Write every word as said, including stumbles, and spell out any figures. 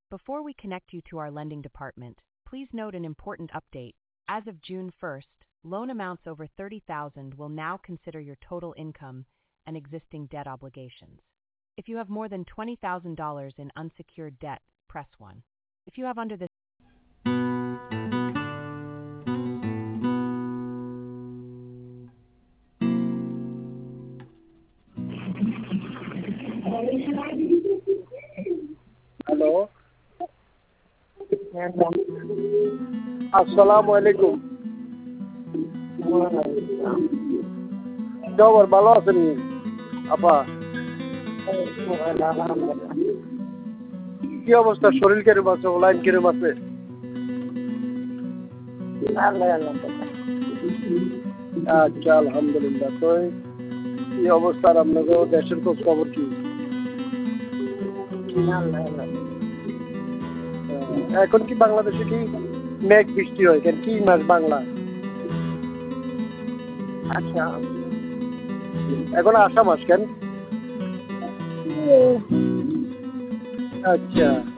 Before we connect you to our lending department, please note an important update. As of June first, loan amounts over thirty thousand dollars will now consider your total income and existing debt obligations. If you have more than twenty thousand dollars in unsecured debt, press one. If you have under this hello, আসসালামু আলাইকুম। খবর ভালো আছেন আপা? কি অবস্থা, শরীর কিরম আছে, লাইন কিরম আছে? আচ্ছা, আলহামদুলিল্লাহ। তো কি অবস্থা আপনাদের দেশের খোঁজ খবর কি? এখন কি বাংলাদেশে কি মেঘ বৃষ্টি হয় কেন? কি মাস বাংলা? আচ্ছা, এখন আষাঢ় মাস কেন? আচ্ছা।